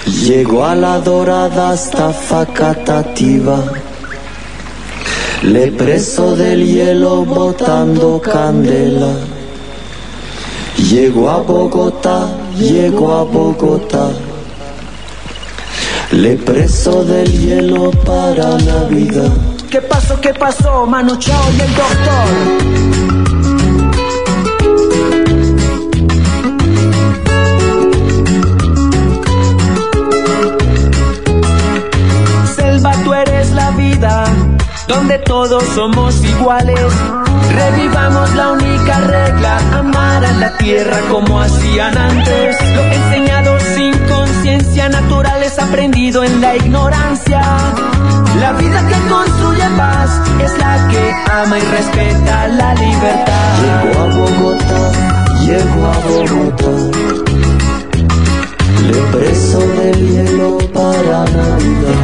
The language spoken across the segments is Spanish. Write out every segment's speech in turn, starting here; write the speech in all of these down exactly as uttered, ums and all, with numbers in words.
Llegó a la dorada hasta Facatativá, le preso del hielo botando candela. Llegó a Bogotá, llegó a Bogotá, le preso del hielo para Navidad. ¿Qué pasó, qué pasó, Manu Chao y el doctor? Selva, tú eres la vida, donde todos somos iguales. Revivamos la única regla, amar a la tierra como hacían antes. Lo enseñado sin conciencia, naturales aprendido en la ignorancia. La vida que construye paz es la que ama y respeta la libertad. Llegó a Bogotá, llegó a Bogotá, le preso del hielo para Navidad.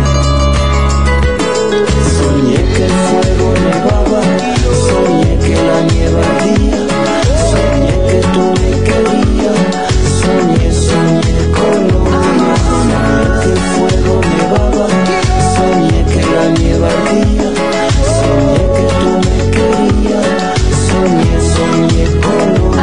Soñé que el fuego nevaba, soñé que la nieve ardía, soñé que tú me querías, soñé, soñé Colombia. Soñé que el fuego nevaba, soñé que la nieve ardía, soñé que tú me querías, soñé, soñé Colombia.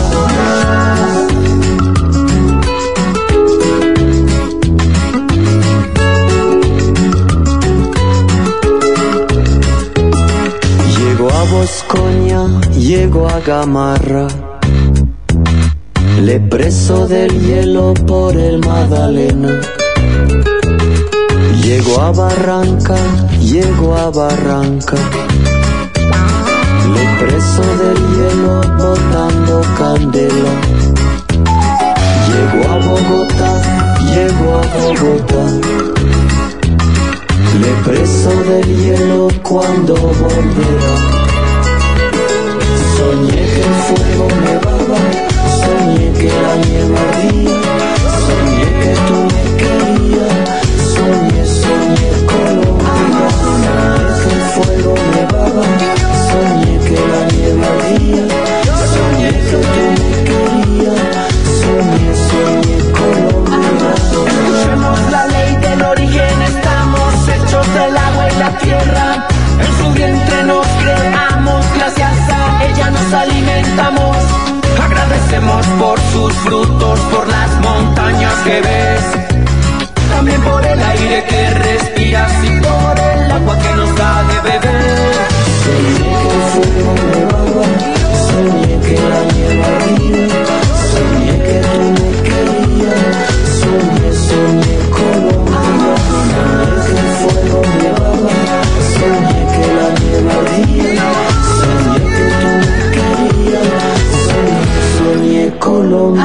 Llego a Boscoña, llego a Gamarra, le preso del hielo por el Magdalena. Llego a Barranca, llego a Barranca, le preso del hielo botando candela. Llego a Bogotá, llego a Bogotá, le preso del hielo cuando volverá. Soñé que el fuego nevaba, soñé que la nieve ardía, soñé que tú me querías, soñé, soñé Colombia. Soñé que el fuego nevaba, soñé que la nieve ardía, soñé que tú me querías, soñé, soñé Colombia. Escuchemos la ley del origen, estamos hechos del agua y la tierra. En su vientre nos creamos, gracias a ella nos alimentamos. Agradecemos por sus frutos, por las montañas que ves, también por el aire que respiras y por el agua que nos da de beber. Soñé que el fuego nevaba, soñé que la nieve ardía, soñé que tú me querías, soñé, soñé Colombia. Soñé que el fuego nevaba, soñé que la nieve ardía, soñé que tú me querías, soñé, soñé Colombia.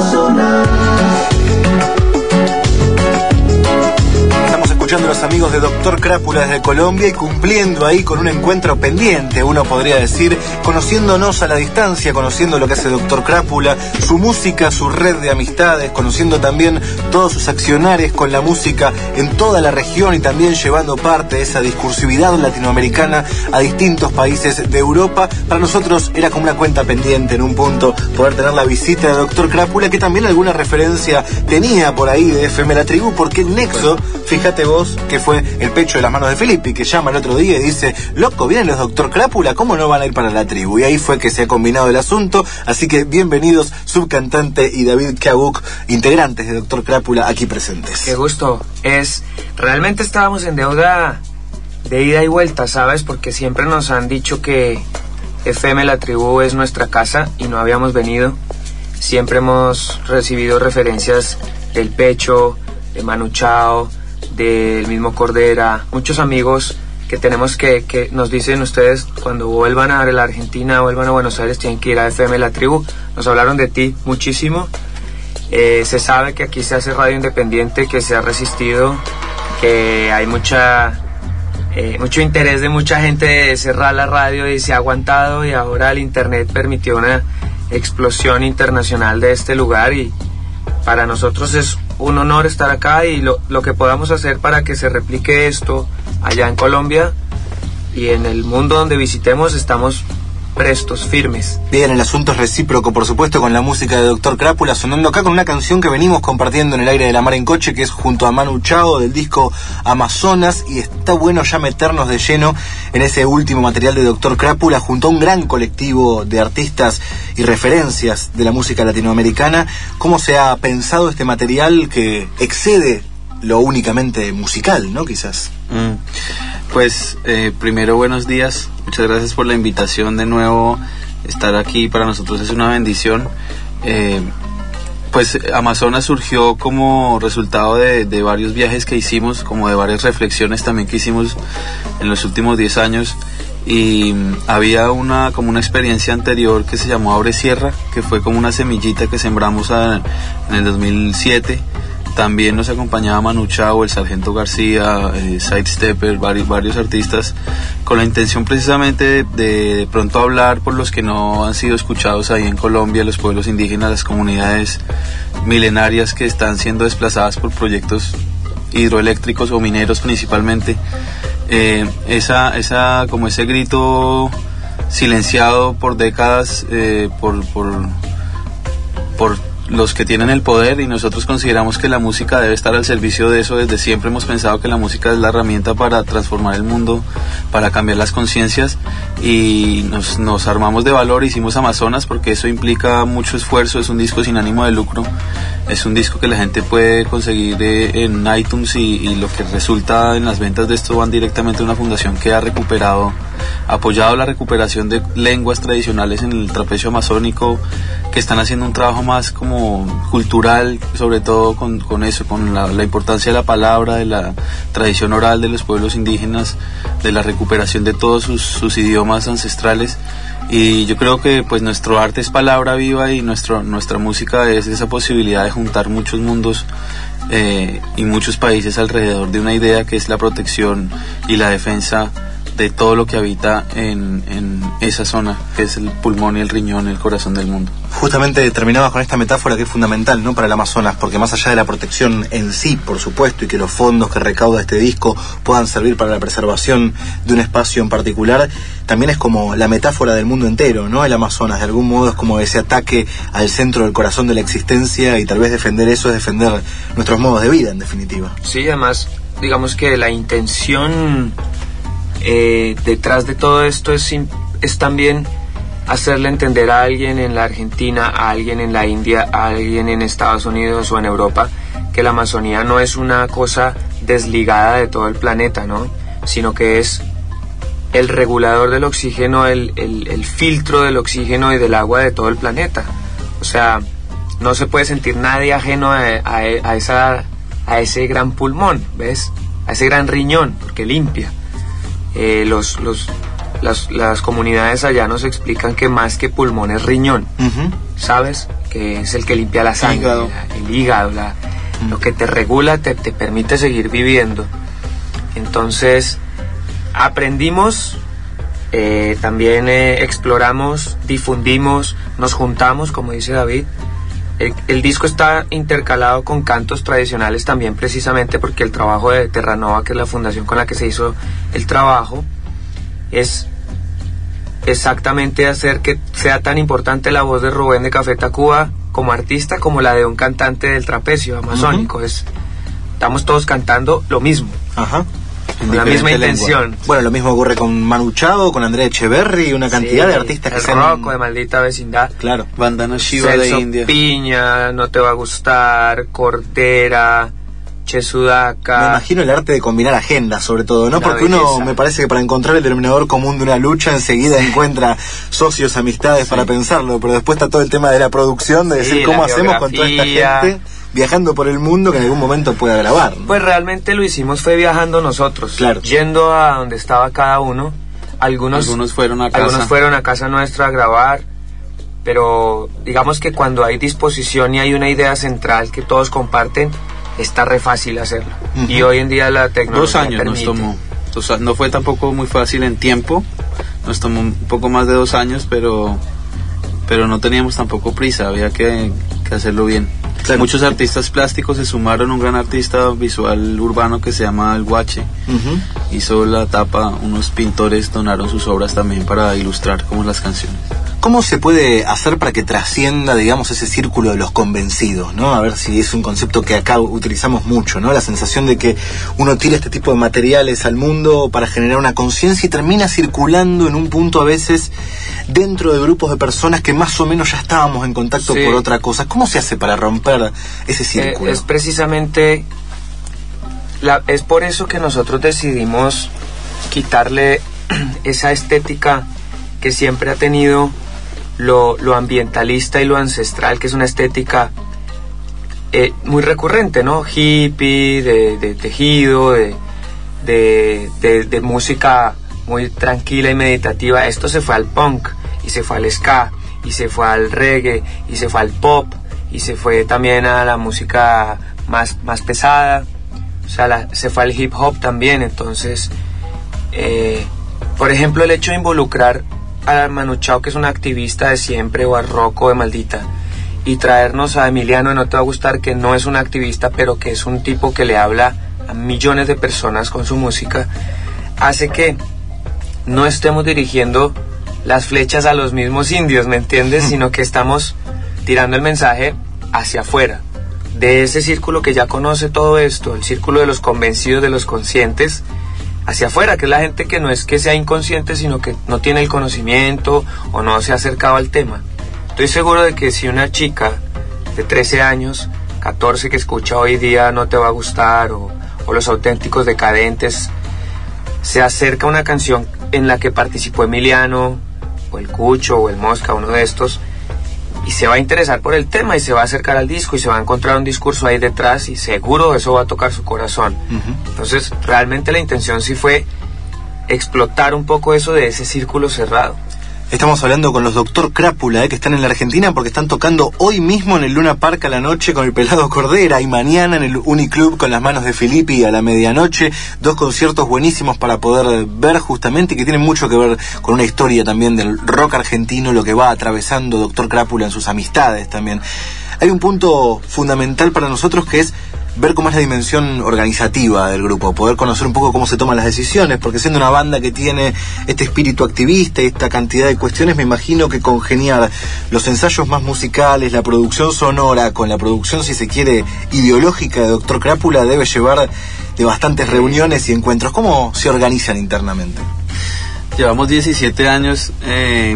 Estamos escuchando a los amigos de Doctor Crápula desde Colombia y cumpliendo ahí con un encuentro pendiente, uno podría decir, conociéndonos a la distancia, conociendo lo que hace Doctor Crápula, su música, su red de amistades, conociendo también todos sus accionares con la música en toda la región y también llevando parte de esa discursividad latinoamericana a distintos países de Europa. Para nosotros era como una cuenta pendiente en un punto poder tener la visita de Doctor Crápula, que también alguna referencia tenía por ahí de F M La Tribu, porque el nexo, fíjate vos, que fue el pecho de las manos de Felipe, que llama el otro día y dice, loco, vienen los Doctor Crápula, ¿cómo no van a ir para La Tribu? Y ahí fue que se ha combinado el asunto, así que bienvenidos, subcantante y David Kabuk, integrantes de Doctor Crápula, aquí presentes. Qué gusto. Es, realmente estábamos en deuda de ida y vuelta, ¿sabes? Porque siempre nos han dicho que F M La Tribu es nuestra casa y no habíamos venido. Siempre hemos recibido referencias del Pecho, de Manu Chao, del mismo Cordera, muchos amigos que tenemos que, que nos dicen ustedes cuando vuelvan a la Argentina, vuelvan a Buenos Aires, tienen que ir a F M La Tribu. Nos hablaron de ti muchísimo. Eh, se sabe que aquí se hace radio independiente, que se ha resistido, que hay mucha eh, mucho interés de mucha gente de cerrar la radio y se ha aguantado, y ahora el internet permitió una explosión internacional de este lugar, y para nosotros es un honor estar acá, y lo, lo que podamos hacer para que se replique esto allá en Colombia y en el mundo donde visitemos, estamos prestos, firmes. Bien, el asunto es recíproco, por supuesto, con la música de Doctor Crápula, sonando acá con una canción que venimos compartiendo en el aire de la mar en coche, que es junto a Manu Chao, del disco Amazonas, y está bueno ya meternos de lleno en ese último material de Doctor Crápula, junto a un gran colectivo de artistas y referencias de la música latinoamericana. ¿Cómo se ha pensado este material que excede lo únicamente musical, ¿no? Quizás. Mm. Pues eh, primero, buenos días, muchas gracias por la invitación de nuevo. Estar aquí para nosotros es una bendición. Eh, pues Amazonas surgió como resultado de, de varios viajes que hicimos, como de varias reflexiones también que hicimos en los últimos diez años, y había una como una experiencia anterior que se llamó Abre Sierra, que fue como una semillita que sembramos a, en el dos mil siete. También nos acompañaba Manu Chao, el Sargento García, eh, Sidestepper, varios, varios artistas, con la intención precisamente de, de, de pronto hablar por los que no han sido escuchados ahí en Colombia, los pueblos indígenas, las comunidades milenarias que están siendo desplazadas por proyectos hidroeléctricos o mineros principalmente. Eh, esa, esa, como ese grito silenciado por décadas eh, por, por, por los que tienen el poder, y nosotros consideramos que la música debe estar al servicio de eso. Desde siempre hemos pensado que la música es la herramienta para transformar el mundo, para cambiar las conciencias, y nos, nos armamos de valor, hicimos Amazonas porque eso implica mucho esfuerzo. Es un disco sin ánimo de lucro, es un disco que la gente puede conseguir eh, en iTunes, y, y lo que resulta en las ventas de esto van directamente a una fundación que ha recuperado, apoyado la recuperación de lenguas tradicionales en el trapecio amazónico, que están haciendo un trabajo más como cultural, sobre todo con, con eso, con la, la importancia de la palabra, de la tradición oral de los pueblos indígenas, de la recuperación de todos sus, sus idiomas ancestrales. Y yo creo que pues nuestro arte es palabra viva, y nuestro, nuestra música es esa posibilidad de juntar muchos mundos eh, y muchos países alrededor de una idea que es la protección y la defensa de todo lo que habita en, en esa zona, que es el pulmón y el riñón, el corazón del mundo. Justamente terminabas con esta metáfora que es fundamental, ¿no?, para el Amazonas, porque más allá de la protección en sí, por supuesto, y que los fondos que recauda este disco puedan servir para la preservación de un espacio en particular, también es como la metáfora del mundo entero, ¿no? El Amazonas, de algún modo, es como ese ataque al centro del corazón de la existencia, y tal vez defender eso es defender nuestros modos de vida, en definitiva. Sí, además, digamos que la intención Eh, detrás de todo esto es, es también hacerle entender a alguien en la Argentina, a alguien en la India, a alguien en Estados Unidos o en Europa, que la Amazonía no es una cosa desligada de todo el planeta, ¿no?, sino que es el regulador del oxígeno, el, el, el filtro del oxígeno y del agua de todo el planeta. O sea, no se puede sentir nadie ajeno a, a, a, esa, a ese gran pulmón, ¿ves?, a ese gran riñón, porque limpia. Eh, los, los, las, las comunidades allá nos explican que más que pulmón es riñón, uh-huh. ¿sabes? Que es el que limpia la sangre, hígado. La, el hígado, la, uh-huh. lo que te regula, te, te permite seguir viviendo. Entonces, aprendimos, eh, también eh, exploramos, difundimos, nos juntamos, como dice David. El, el disco está intercalado con cantos tradicionales también, precisamente porque el trabajo de Terranova, que es la fundación con la que se hizo el trabajo, es exactamente hacer que sea tan importante la voz de Rubén de Café Tacuba como artista como la de un cantante del trapecio amazónico. Uh-huh. Es, estamos todos cantando lo mismo. Ajá. Con la misma intención. Lengua. Bueno, lo mismo ocurre con Manu Chao, con Andrea Echeverry y una cantidad sí, de artistas que el se Rocco de Maldita Vecindad. Claro. Bandana Shiva Celso de India. Piña, No Te Va a Gustar, Cordera, Chesudaka. Me imagino el arte de combinar agendas, sobre todo, ¿no? Una Porque belleza. Uno, me parece que para encontrar el denominador común de una lucha, enseguida encuentra socios, amistades sí. para pensarlo, pero después está todo el tema de la producción, de sí, decir cómo hacemos con toda esta gente viajando por el mundo que en algún momento pueda grabar, ¿no? Pues realmente lo hicimos fue viajando nosotros, claro. yendo a donde estaba cada uno. Algunos, algunos fueron a casa. Algunos fueron a casa nuestra a grabar, pero digamos que cuando hay disposición y hay una idea central que todos comparten, está re fácil hacerlo. Uh-huh. Y hoy en día la tecnología Dos años permite. nos tomó. O sea, no fue tampoco muy fácil en tiempo. Nos tomó un poco más de dos años, pero pero no teníamos tampoco prisa. Había que, que hacerlo bien. Claro. Muchos artistas plásticos se sumaron, un gran artista visual urbano que se llama El Guache, uh-huh. hizo la tapa, unos pintores donaron sus obras también para ilustrar como las canciones. ¿Cómo se puede hacer para que trascienda, digamos, ese círculo de los convencidos, ¿no? A ver si es un concepto que acá utilizamos mucho, ¿no? La sensación de que uno tira este tipo de materiales al mundo para generar una conciencia y termina circulando en un punto a veces dentro de grupos de personas que más o menos ya estábamos en contacto sí. por otra cosa. ¿Cómo se hace para romper ese círculo? Eh, es precisamente, la, es por eso que nosotros decidimos quitarle esa estética que siempre ha tenido Lo, lo ambientalista y lo ancestral, que es una estética eh, muy recurrente, ¿no? Hippie, de, de tejido, de, de, de, de música muy tranquila y meditativa. Esto se fue al punk, y se fue al ska, y se fue al reggae, y se fue al pop, y se fue también a la música más, más pesada. O sea, la, se fue al hip hop también. Entonces, eh, por ejemplo, el hecho de involucrar a Manu Chao, que es un activista de siempre, o a Rocco de Maldita, y traernos a Emiliano de No Te Va a Gustar, que no es un activista, pero que es un tipo que le habla a millones de personas con su música, hace que no estemos dirigiendo las flechas a los mismos indios, ¿me entiendes? Sino que estamos tirando el mensaje hacia afuera, de ese círculo que ya conoce todo esto, el círculo de los convencidos, de los conscientes, hacia afuera, que es la gente que no es que sea inconsciente, sino que no tiene el conocimiento o no se ha acercado al tema. Estoy seguro de que si una chica de trece años, catorce, que escucha hoy día No Te Va a Gustar, o, o Los Auténticos Decadentes, se acerca a una canción en la que participó Emiliano, o el Cucho, o el Mosca, uno de estos, y se va a interesar por el tema y se va a acercar al disco y se va a encontrar un discurso ahí detrás y seguro eso va a tocar su corazón. Uh-huh. Entonces, realmente la intención sí fue explotar un poco eso de ese círculo cerrado. Estamos hablando con los Doctor Crápula, eh, que están en la Argentina porque están tocando hoy mismo en el Luna Park a la noche con el Pelado Cordera, y mañana en el Uniclub con Las Manos de Filippi a la medianoche. Dos conciertos buenísimos para poder ver justamente, y que tienen mucho que ver con una historia también del rock argentino, lo que va atravesando Doctor Crápula en sus amistades también. Hay un punto fundamental para nosotros que es ver cómo es la dimensión organizativa del grupo, poder conocer un poco cómo se toman las decisiones, porque siendo una banda que tiene este espíritu activista y esta cantidad de cuestiones, me imagino que congeniar los ensayos más musicales, la producción sonora, con la producción, si se quiere, ideológica de Doctor Crápula, debe llevar de bastantes reuniones y encuentros. ¿Cómo se organizan internamente? Llevamos diecisiete años eh,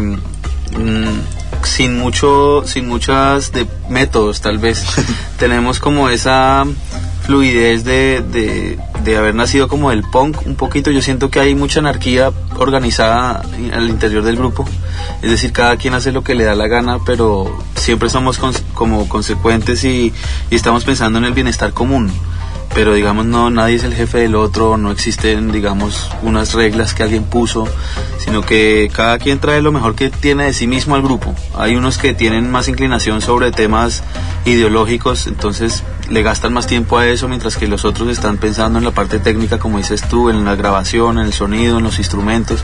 mmm, sin mucho, sin muchas de métodos, tal vez. Tenemos como esa fluidez de, de, de haber nacido como del punk un poquito. Yo siento que hay mucha anarquía organizada al interior del grupo, es decir, cada quien hace lo que le da la gana, pero siempre somos cons- como consecuentes y, y estamos pensando en el bienestar común. Pero digamos, no, nadie es el jefe del otro, no existen, digamos, unas reglas que alguien puso, sino que cada quien trae lo mejor que tiene de sí mismo al grupo. Hay unos que tienen más inclinación sobre temas ideológicos, entonces le gastan más tiempo a eso, mientras que los otros están pensando en la parte técnica, como dices tú, en la grabación, en el sonido, en los instrumentos.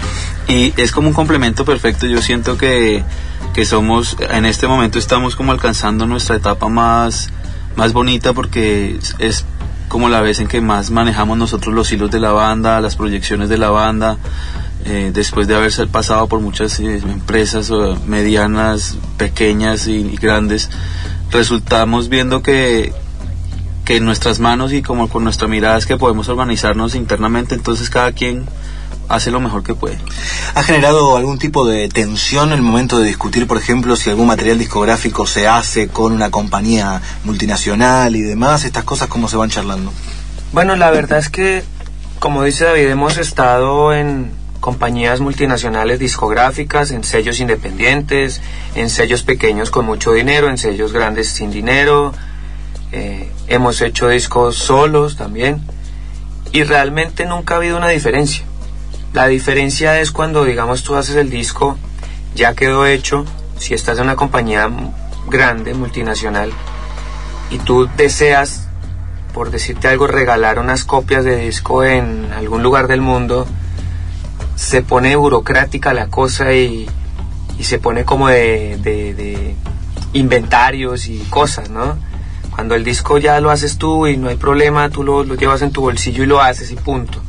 Y es como un complemento perfecto. Yo siento que, que somos, en este momento estamos como alcanzando nuestra etapa más... más bonita, porque es, es como la vez en que más manejamos nosotros los hilos de la banda, las proyecciones de la banda, eh, después de haber pasado por muchas eh, empresas eh, medianas, pequeñas y, y grandes, resultamos viendo que, que en nuestras manos y como con nuestra mirada es que podemos organizarnos internamente, entonces cada quien hace lo mejor que puede. ¿Ha generado algún tipo de tensión en el momento de discutir, por ejemplo, si algún material discográfico se hace con una compañía multinacional y demás? ¿Estas cosas cómo se van charlando? Bueno, la verdad es que, como dice David, hemos estado en compañías multinacionales discográficas, en sellos independientes, en sellos pequeños con mucho dinero, en sellos grandes sin dinero. Eh, hemos hecho discos solos también, y realmente nunca ha habido una diferencia. La diferencia es cuando, digamos, tú haces el disco, ya quedó hecho, si estás en una compañía grande, multinacional, y tú deseas, por decirte algo, regalar unas copias de disco en algún lugar del mundo, se pone burocrática la cosa y, y se pone como de, de, de inventarios y cosas, ¿no? Cuando el disco ya lo haces tú y no hay problema, tú lo, lo llevas en tu bolsillo y lo haces y punto.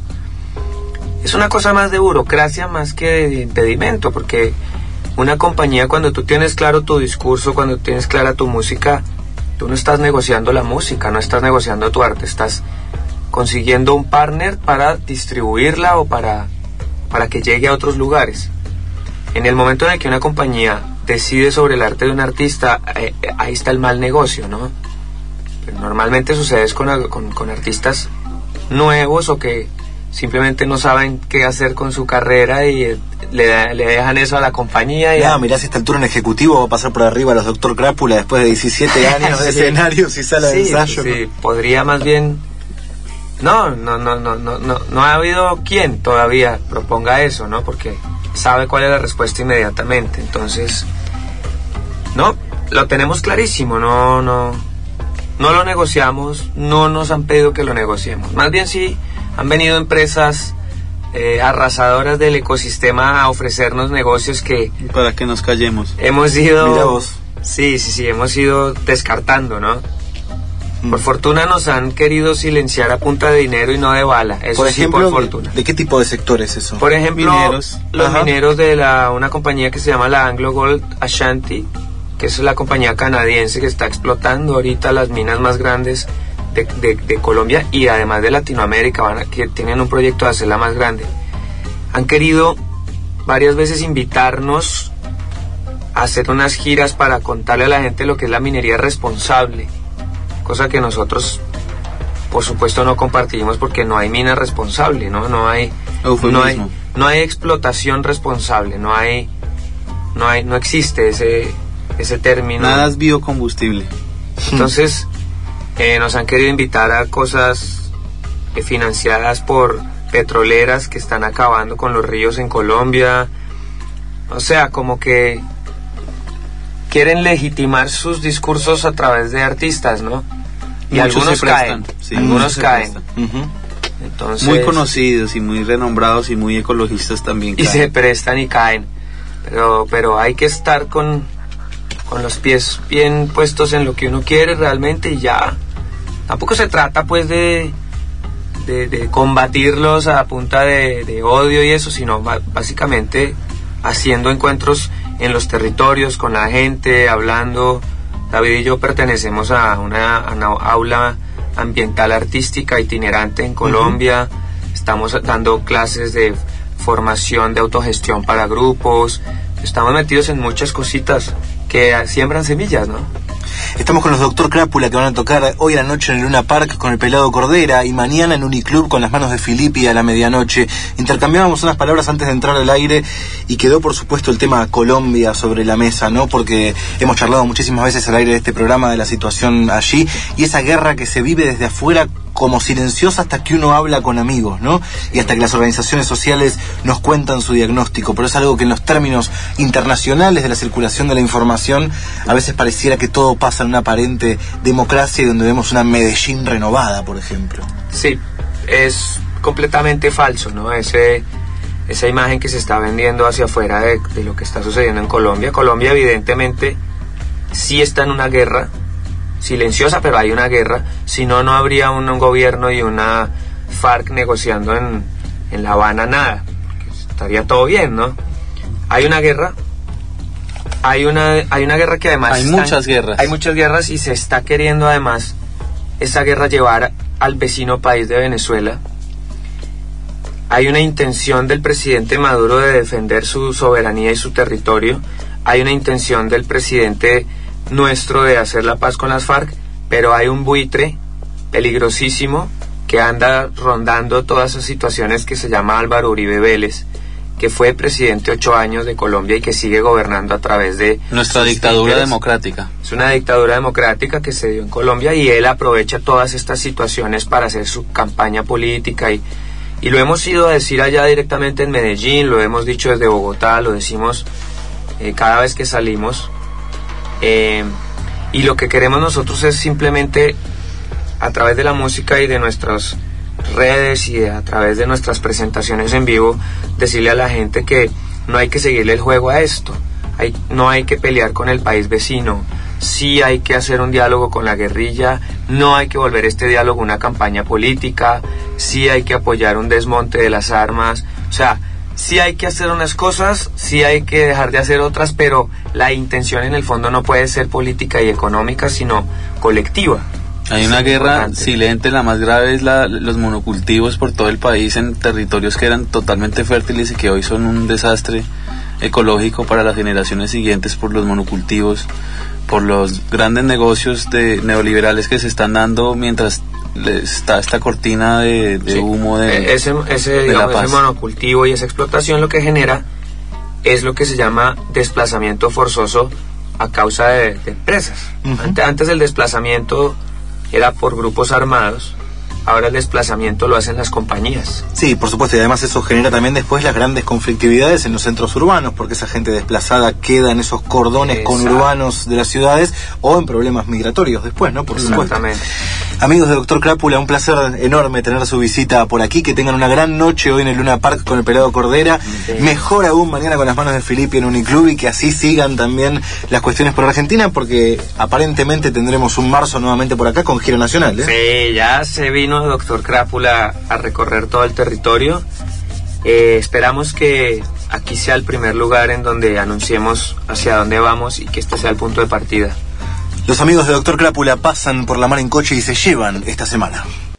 Es una cosa más de burocracia más que de impedimento, porque una compañía, cuando tú tienes claro tu discurso, cuando tienes clara tu música, tú no estás negociando la música, no estás negociando tu arte, estás consiguiendo un partner para distribuirla o para, para que llegue a otros lugares. En el momento en el que una compañía decide sobre el arte de un artista, eh, ahí está el mal negocio, ¿no? Pero normalmente sucede con, con, con artistas nuevos o que simplemente no saben qué hacer con su carrera y eh, le, le dejan eso a la compañía. Y no, a... mirá, si está el turno ejecutivo va a pasar por arriba a los Doctor Crápula después de diecisiete años de sí. escenarios y sala sí, de ensayo. Sí, podría más bien... No, no, no, no, no, no, no ha habido quien todavía proponga eso, ¿no? Porque sabe cuál es la respuesta inmediatamente. Entonces, no, lo tenemos clarísimo, no, no, no lo negociamos, no nos han pedido que lo negociemos. Más bien sí han venido empresas eh, arrasadoras del ecosistema a ofrecernos negocios que... Para que nos callemos. Hemos ido... Mira vos. Sí, sí, sí, hemos ido descartando, ¿no? Mm. Por fortuna nos han querido silenciar a punta de dinero y no de bala. Eso por sí, ejemplo, por fortuna. ¿de qué tipo de sector es eso? Por ejemplo, mineros. los Ajá. mineros de la una compañía que se llama la Anglo Gold Ashanti, que es la compañía canadiense que está explotando ahorita las minas más grandes de, de, de Colombia y además de Latinoamérica, van a, que tienen un proyecto de hacerla más grande. Han querido varias veces invitarnos a hacer unas giras para contarle a la gente lo que es la minería responsable, cosa que nosotros por supuesto no compartimos porque no hay mina responsable, no, no hay, no hay, no hay explotación responsable, no hay, no hay, no existe ese, ese término. Nada es biocombustible. Entonces eh, nos han querido invitar a cosas eh, financiadas por petroleras que están acabando con los ríos en Colombia, o sea, como que quieren legitimar sus discursos a través de artistas, ¿no? Y Muchos algunos se caen, prestan, sí, algunos muchos se caen. prestan. Entonces, Muy conocidos y muy renombrados y muy ecologistas también. y caen. se prestan y caen, pero pero hay que estar con con los pies bien puestos en lo que uno quiere realmente y ya. Tampoco se trata pues de de, de combatirlos a punta de, de odio y eso, sino ba- básicamente haciendo encuentros en los territorios con la gente, hablando. David y yo pertenecemos a una, a una aula ambiental artística itinerante en Colombia. Uh-huh. Estamos dando clases de formación de autogestión para grupos. Estamos metidos en muchas cositas que siembran semillas, ¿no? Estamos con los Doctor Crápula que van a tocar hoy a la noche en el Luna Park con el Pelado Cordera y mañana en Uniclub con las manos de Filippi a la medianoche. Intercambiábamos unas palabras antes de entrar al aire y quedó por supuesto el tema Colombia sobre la mesa, ¿no? Porque hemos charlado muchísimas veces al aire de este programa de la situación allí y esa guerra que se vive desde afuera como silenciosa hasta que uno habla con amigos, ¿no? Y hasta que las organizaciones sociales nos cuentan su diagnóstico. Pero es algo que en los términos internacionales de la circulación de la información a veces pareciera que todo pasa en una aparente democracia y donde vemos una Medellín renovada, por ejemplo. Sí, es completamente falso, ¿no? Ese, esa imagen que se está vendiendo hacia afuera de, de lo que está sucediendo en Colombia. Colombia evidentemente sí está en una guerra, silenciosa, pero hay una guerra. Si no, no habría un, un gobierno y una FARC negociando en, en La Habana nada. Estaría todo bien, ¿no? Hay una guerra. Hay una, hay una guerra que además... Hay están, muchas guerras. Hay muchas guerras y se está queriendo además esa guerra llevar al vecino país de Venezuela. Hay una intención del presidente Maduro de defender su soberanía y su territorio. Hay una intención del presidente nuestro de hacer la paz con las FARC, pero hay un buitre peligrosísimo que anda rondando todas esas situaciones que se llama Álvaro Uribe Vélez, que fue presidente ocho años de Colombia y que sigue gobernando a través de nuestra dictadura democrática. Es una dictadura democrática que se dio en Colombia y él aprovecha todas estas situaciones para hacer su campaña política y, y lo hemos ido a decir allá directamente en Medellín, lo hemos dicho desde Bogotá, lo decimos eh, cada vez que salimos. Eh, y lo que queremos nosotros es simplemente a través de la música y de nuestras redes y de, a través de nuestras presentaciones en vivo decirle a la gente que no hay que seguirle el juego a esto, hay, no hay que pelear con el país vecino, sí hay que hacer un diálogo con la guerrilla, no hay que volver este diálogo una campaña política, sí hay que apoyar un desmonte de las armas, o sea, sí hay que hacer unas cosas, sí hay que dejar de hacer otras, pero la intención en el fondo no puede ser política y económica, sino colectiva. Hay una guerra importante. Silente, la más grave es la, los monocultivos por todo el país en territorios que eran totalmente fértiles y que hoy son un desastre ecológico para las generaciones siguientes por los monocultivos, por los grandes negocios de neoliberales que se están dando mientras está esta cortina de, de sí. humo de, ese, ese, de digamos, la paz. Ese monocultivo y esa explotación lo que genera es lo que se llama desplazamiento forzoso a causa de, de empresas. Uh-huh. Antes, antes el desplazamiento era por grupos armados, ahora el desplazamiento lo hacen las compañías. Sí, por supuesto, y además eso genera también después las grandes conflictividades en los centros urbanos, porque esa gente desplazada queda en esos cordones Exacto. conurbanos de las ciudades o en problemas migratorios después, ¿no? Por supuesto. Exactamente. Amigos de Doctor Crápula, un placer enorme tener su visita por aquí, que tengan una gran noche hoy en el Luna Park con el Pelado Cordera, sí. mejor aún mañana con las manos de Filippi en Uniclub, y que así sigan también las cuestiones por Argentina, porque aparentemente tendremos un marzo nuevamente por acá con gira nacional, ¿eh? Sí, ya se vino Doctor Crápula a recorrer todo el territorio. Eh, esperamos que aquí sea el primer lugar en donde anunciemos hacia dónde vamos y que este sea el punto de partida. Los amigos de Doctor Crápula pasan por la mar en coche y se llevan esta semana.